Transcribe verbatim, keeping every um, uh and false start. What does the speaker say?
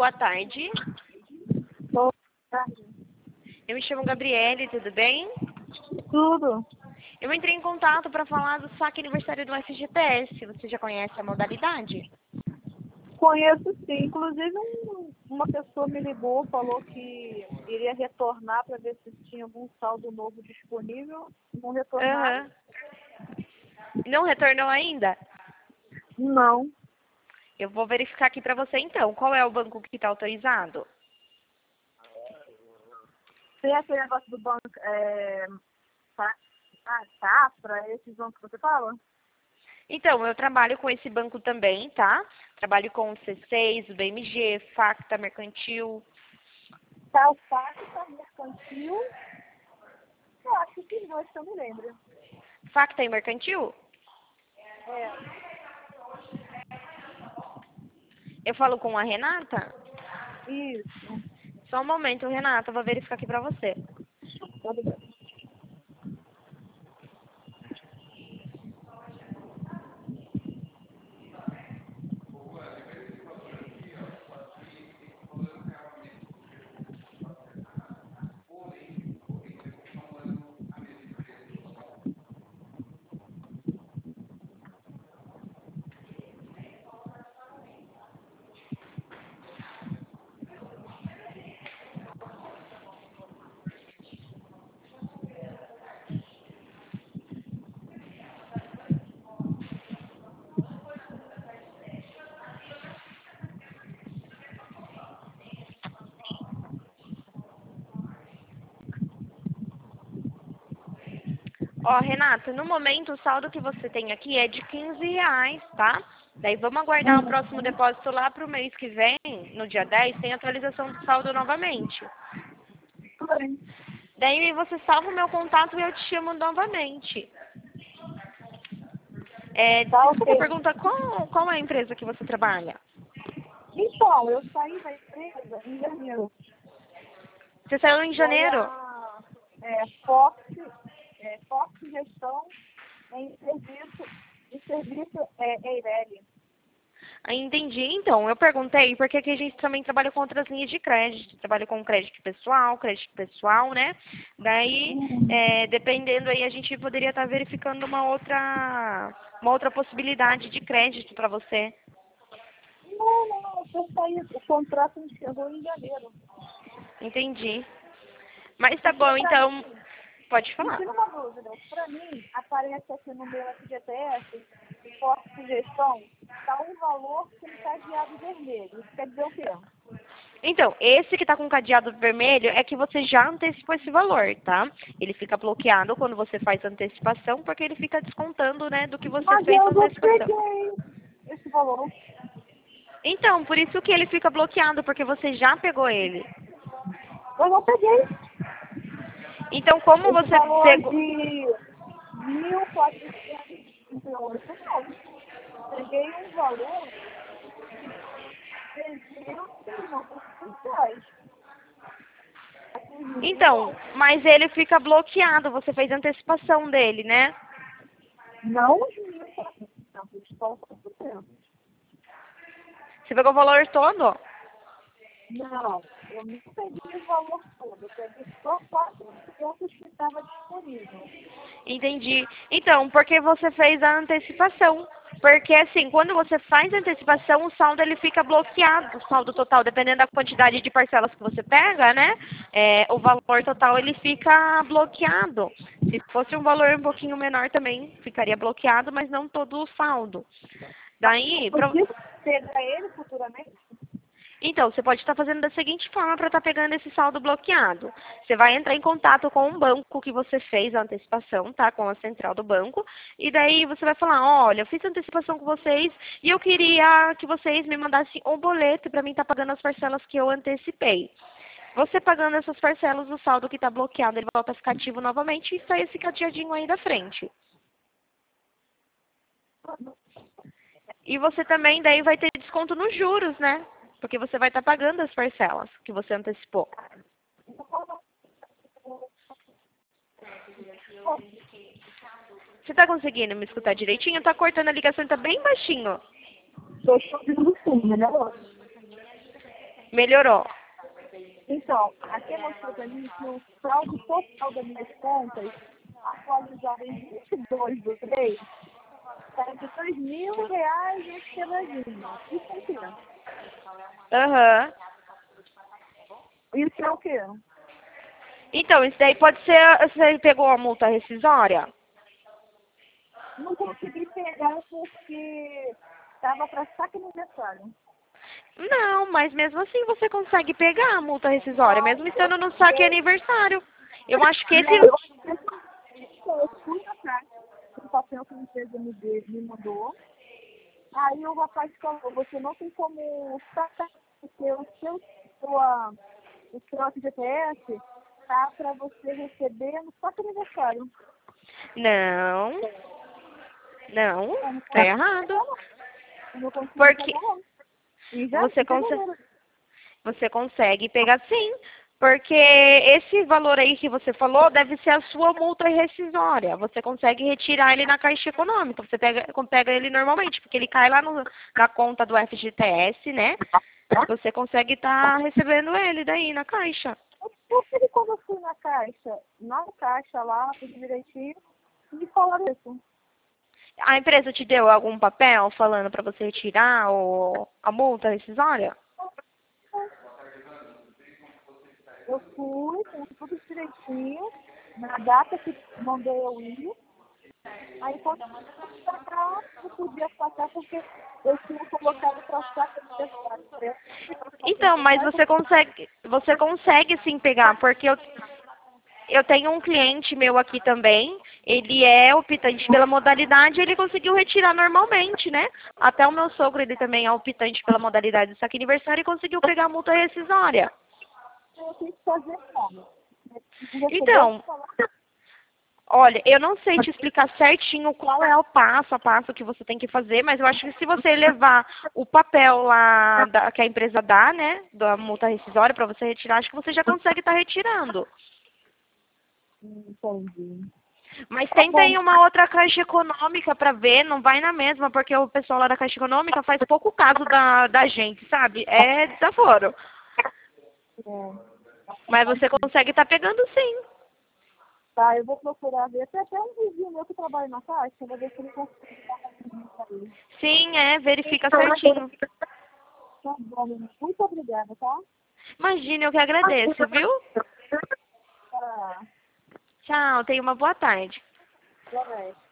boa tarde. Boa tarde. Eu me chamo Gabriele, tudo bem? Tudo. Eu entrei em contato para falar do saque aniversário do F G T S. Você já conhece a modalidade? Conheço sim. Inclusive, um- uma pessoa me ligou, falou que iria retornar para ver se tinha algum saldo novo disponível. Não retornaram. Aham. Não retornou ainda? Não. Eu vou verificar aqui para você então. Qual é o banco que está autorizado? Tem aquele negócio do banco, é, Sa- ah, Safra, esses bancos que você fala? Então, eu trabalho com esse banco também, tá? Trabalho com o C seis, o B M G, Facta, Mercantil. Tá o Facta, Mercantil. Eu acho que os dois que eu me lembro. Facta e Mercantil? É, Eu falo com a Renata? isso. Só um momento, Renata, eu vou verificar aqui pra você. Tudo bem. Ó, Renata, no momento o saldo que você tem aqui é de quinze reais, tá? Daí vamos aguardar o próximo Uhum. depósito lá pro mês que vem, no dia dez, tem atualização do saldo novamente. Tudo bem. Daí você salva o meu contato e eu te chamo novamente. É, Tá desculpa, ok. pergunta, qual, qual é a empresa que você trabalha? Então, eu saí da empresa em janeiro. Você saiu em E aí janeiro? a é, Fox, é, Fox Gestão em serviço, em serviço é, Eireli. Ah, entendi. Então, eu perguntei porque aqui a gente também trabalha com outras linhas de crédito. Trabalha com crédito pessoal, crédito pessoal, né? Daí, é, dependendo aí, a gente poderia estar verificando uma outra, uma outra possibilidade de crédito para você. Não, não, eu saí, o contrato encerrou em janeiro. Entendi. Mas tá Porque bom, para então, mim, pode me falar. tira uma dúvida, para mim aparece aqui no meu F G T S, Fox Gestão, está um valor com cadeado vermelho. Isso quer dizer o quê? Então, esse que está com cadeado vermelho é que você já antecipou esse valor, tá? Ele fica bloqueado quando você faz antecipação, porque ele fica descontando, né, do que você Mas fez eu na não antecipação. peguei esse valor. Então, por isso que ele fica bloqueado, porque você já pegou ele. Eu não peguei Então, como esse você valor pegou... de mil quatrocentos e trinta e oito, não. Peguei um valor de trezentos e noventa reais. Então, mas ele fica bloqueado, você fez antecipação dele, né? Não os mil e quatrocentos, só quatrocentos. Você pegou o valor todo? Não, eu não peguei o valor todo. Eu peguei só quatrocentos que estava disponível. Entendi. Então, porque você fez a antecipação. Porque assim, quando você faz a antecipação, o saldo ele fica bloqueado, o saldo total, dependendo da quantidade de parcelas que você pega, né? É, o valor total ele fica bloqueado. Se fosse um valor um pouquinho menor também, ficaria bloqueado, mas não todo o saldo. Daí, Eu pra... consigo pegar ele futuramente? Então, você pode estar fazendo da seguinte forma para estar pegando esse saldo bloqueado. Você vai entrar em contato com o banco que você fez a antecipação, tá? Com a central do banco. E daí você vai falar, olha, eu fiz a antecipação com vocês e eu queria que vocês me mandassem um boleto para mim estar pagando as parcelas que eu antecipei. Você pagando essas parcelas, o saldo que está bloqueado, ele volta a ficar ativo novamente e sai esse cadeadinho aí da frente. E você também daí vai ter desconto nos juros, né? Porque você vai estar pagando as parcelas que você antecipou. Você está conseguindo me escutar direitinho? Tá cortando a ligação, tá bem baixinho. Estou chovendo sim, né? Melhorou. Então, aqui mostrou para mim que o saldo total das minhas contas, atualizado em vinte e dois do três, está de dois mil reais e pedazinho. Isso é o quê? Aham. Isso é o quê? Então, isso daí pode ser... Você pegou a multa rescisória? Não consegui pegar porque estava para saque aniversário. Não, mas mesmo assim você consegue pegar a multa rescisória, mesmo estando no saque aniversário. Eu acho que esse... Eu fui na caixa, o papel que a empresa me, deu, me mandou. Aí o rapaz falou, você não tem como sacar, porque o seu, sua, o seu F G T S tá para você receber no saque aniversário. Não, não, Eu não tá consigo errado. pegar, não. Eu não consigo Porque pegar, não. E já você, fica conse valendo. você consegue pegar sim, porque esse valor aí que você falou deve ser a sua multa rescisória. Você consegue retirar ele na Caixa Econômica, você pega, pega ele normalmente, porque ele cai lá no, na conta do F G T S, né? Você consegue estar recebendo ele daí na Caixa. Eu sei quando eu fui na caixa, na caixa lá, tudo direitinho, me falaram isso. A empresa te deu algum papel falando para você retirar o, a multa rescisória? Eu fui, com tudo direitinho, na data que mandei eu ir. Aí quando eu fui pra cá, eu podia passar porque eu tinha colocado para saco aniversário. Então, mas você consegue, você consegue sim pegar, porque eu, eu tenho um cliente meu aqui também, ele é optante pela modalidade, ele conseguiu retirar normalmente, né? Até o meu sogro, ele também é optante pela modalidade do saque aniversário e conseguiu pegar a multa rescisória. Eu tenho que fazer como? Então, olha, eu não sei te explicar certinho qual é o passo a passo que você tem que fazer, mas eu acho que se você levar o papel lá da, que a empresa dá, né, da multa rescisória para você retirar, acho que você já consegue estar retirando. Entendi. Mas Tá tenta bom. em uma outra caixa econômica para ver, não vai na mesma, porque o pessoal lá da caixa econômica faz pouco caso da, da gente, sabe? É desaforo. É. Mas você consegue estar pegando sim. Tá, eu vou procurar ver. Tem até um vizinho meu que trabalha na caixa, eu vou ver se ele consegue dar uma pra ele. Sim, é, verifica certinho. Tá bom, menina. Muito obrigada, tá? Imagina, eu que agradeço, viu? Tá. Tchau, tenha uma boa tarde. Boa noite.